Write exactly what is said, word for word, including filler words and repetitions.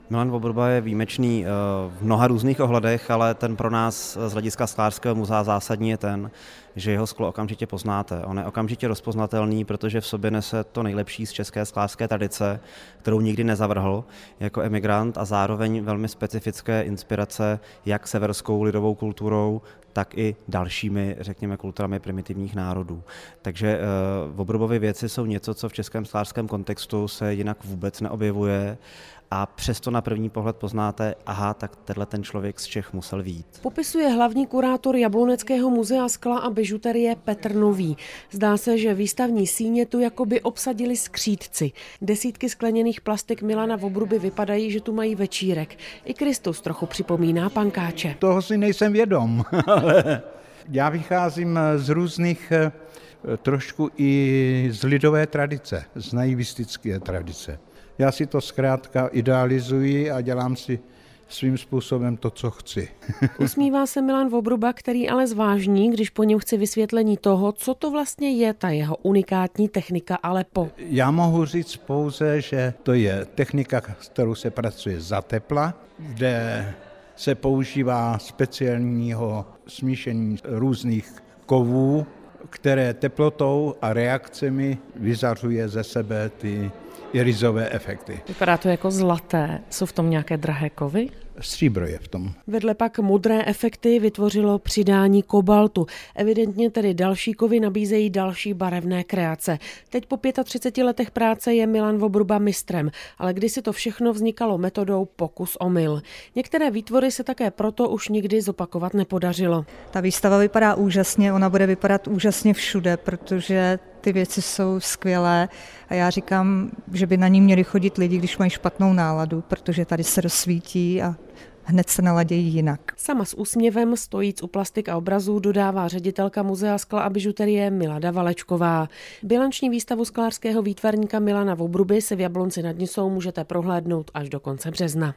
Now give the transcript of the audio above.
Milan Vobruba je výjimečný v mnoha různých ohledech, ale ten pro nás z hlediska sklářského muzea zásadní je ten, že jeho sklo okamžitě poznáte. On je okamžitě rozpoznatelný, protože v sobě nese to nejlepší z české sklářské tradice, kterou nikdy nezavrhl jako emigrant, a zároveň velmi specifické inspirace jak severskou lidovou kulturou, tak i dalšími, řekněme, kulturami primitivních národů. Takže Vobrubovy věci jsou něco, co v českém sklářském kontextu se jinak vůbec neobjevuje, a přesto na první pohled poznáte, aha, tak tenhle ten člověk z Čech musel vyjít. Popisuje hlavní kurátor Jabloneckého muzea skla a bižuterie Petr Nový. Zdá se, že výstavní síně tu jakoby obsadili skřídci. Desítky skleněných plastik Milana Vobruby vypadají, že tu mají večírek. I Kristus trochu připomíná pankáče. Toho si nejsem vědom, ale já vycházím z různých, trošku i z lidové tradice, z naivistické tradice. Já si to zkrátka idealizuji a dělám si svým způsobem to, co chci. Usmívá se Milan Vobruba, který ale zvážní, když po něm chce vysvětlení toho, co to vlastně je ta jeho unikátní technika Aleppo. Já mohu říct pouze, že to je technika, s kterou se pracuje za tepla, kde se používá speciálního smíšení různých kovů, které teplotou a reakcemi vyzařuje ze sebe ty irizové efekty. Vypadá to jako zlaté. Jsou v tom nějaké drahé kovy? Stříbro je v tom. Vedle pak modré efekty vytvořilo přidání kobaltu. Evidentně tedy další kovy nabízejí další barevné kreace. Teď po třiceti pěti letech práce je Milan Vobruba mistrem, ale kdysi to všechno vznikalo metodou pokus omyl. Některé výtvory se také proto už nikdy zopakovat nepodařilo. Ta výstava vypadá úžasně, ona bude vypadat úžasně všude, protože ty věci jsou skvělé a já říkám, že by na ní měli chodit lidi, když mají špatnou náladu, protože tady se rozsvítí a hned se naladějí jinak. Sama s úsměvem, stojíc u plastik a obrazů, dodává ředitelka Muzea skla a bižuterie Milada Valečková. Bilanční výstavu sklářského výtvarníka Milana Vobruby se v Jablonci nad Nisou můžete prohlédnout až do konce března.